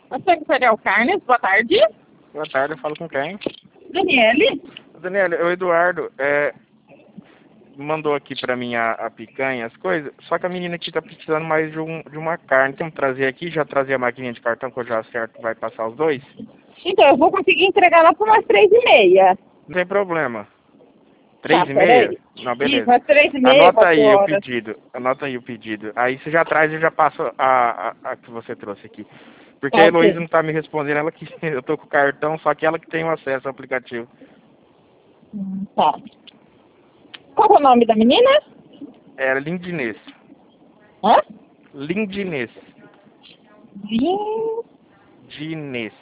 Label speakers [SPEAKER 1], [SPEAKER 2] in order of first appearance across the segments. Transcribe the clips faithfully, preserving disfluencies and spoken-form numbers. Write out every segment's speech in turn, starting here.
[SPEAKER 1] Você Imperial Carnes, boa tarde.
[SPEAKER 2] Boa tarde, eu falo com quem?
[SPEAKER 1] Daniele?
[SPEAKER 2] Daniela, o Eduardo é, mandou aqui pra mim a, a picanha, as coisas, só que a menina aqui tá precisando mais de, um, de uma carne. Vamos trazer aqui, já trazer a maquininha de cartão que eu já acerto, vai passar os dois?
[SPEAKER 1] Então, eu vou conseguir entregar lá por umas três e meia.
[SPEAKER 2] Não tem problema. Três
[SPEAKER 1] Tá,
[SPEAKER 2] e meia?
[SPEAKER 1] peraí.
[SPEAKER 2] Não,
[SPEAKER 1] Isso,
[SPEAKER 2] beleza.
[SPEAKER 1] umas três e meia,
[SPEAKER 2] Anota
[SPEAKER 1] quatro
[SPEAKER 2] aí o
[SPEAKER 1] horas.
[SPEAKER 2] pedido, anota aí o pedido. Aí você já traz e eu já passo a, a, a que você trouxe aqui. Porque
[SPEAKER 1] Tá,
[SPEAKER 2] a Heloísa
[SPEAKER 1] ok.
[SPEAKER 2] não tá me respondendo, ela que eu tô com o cartão, só que ela que tem o acesso ao aplicativo.
[SPEAKER 1] Hum, Tá. Qual é o nome da menina?
[SPEAKER 2] Era Lindinês.
[SPEAKER 1] Hã?
[SPEAKER 2] Lindinês.
[SPEAKER 1] Vim...
[SPEAKER 2] Dinês.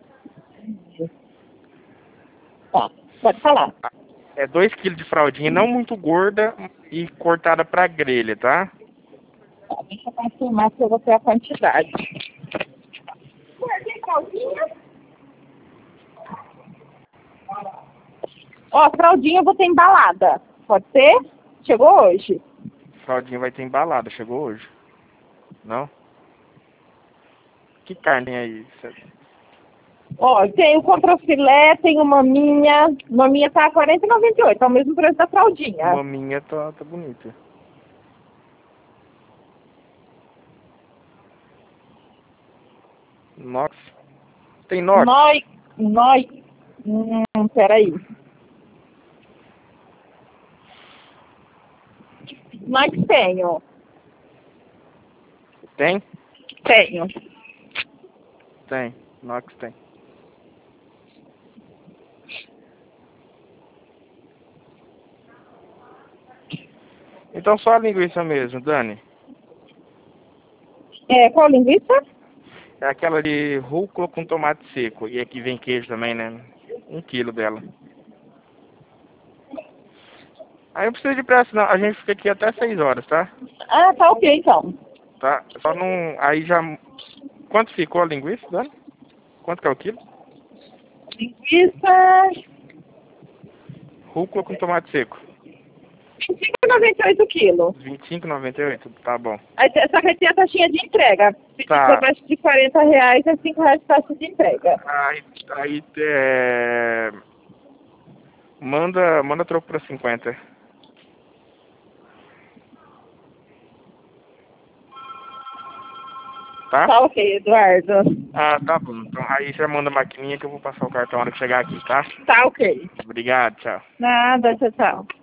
[SPEAKER 1] Tá, pode falar.
[SPEAKER 2] É dois quilos de fraldinha, não muito gorda e cortada pra grelha, tá?
[SPEAKER 1] Tá, deixa eu confirmar se eu vou ter a quantidade. Tem fraldinha? Ó, fraldinha eu vou ter embalada. Pode ser? Chegou hoje.
[SPEAKER 2] Fraldinha vai ter embalada, chegou hoje. Não? Que carne tem aí?
[SPEAKER 1] Ó, tem o contrafilé, tem o maminha. Maminha tá quarenta e noventa e oito, é o mesmo preço da fraldinha.
[SPEAKER 2] Maminha tá, tá bonita. Nox. Tem Nox?
[SPEAKER 1] Nós, nós, hum, peraí. Nós tenho,
[SPEAKER 2] Tem?
[SPEAKER 1] tenho.
[SPEAKER 2] Tem. Nox tem. Então só a linguiça mesmo, Dani.
[SPEAKER 1] É, qual linguiça?
[SPEAKER 2] É aquela de rúcula com tomate seco. E aqui vem queijo também, né? Um quilo dela. Aí não precisa de pressa não. A gente fica aqui até seis horas, tá?
[SPEAKER 1] Ah, tá ok então.
[SPEAKER 2] Tá? Só não... Aí já... Quanto ficou a linguiça, Dani? Quanto que é o quilo?
[SPEAKER 1] Linguiça,
[SPEAKER 2] Rúcula com tomate seco.
[SPEAKER 1] vinte e cinco e noventa e oito quilos.
[SPEAKER 2] vinte e cinco e noventa e oito? Tá bom.
[SPEAKER 1] Aí, tem- só que tem a taxinha de entrega. Se
[SPEAKER 2] Tá.
[SPEAKER 1] for abaixo de quarenta reais, é cinco reais de taxa de entrega.
[SPEAKER 2] Aí... Aí... É... Manda... Manda troco pra cinquenta. Tá?
[SPEAKER 1] Tá ok, Eduardo.
[SPEAKER 2] Ah, tá bom. Então aí você manda a maquininha que eu vou passar o cartão na hora que chegar aqui, tá?
[SPEAKER 1] Tá ok.
[SPEAKER 2] Obrigado, tchau.
[SPEAKER 1] Nada, tchau, tchau.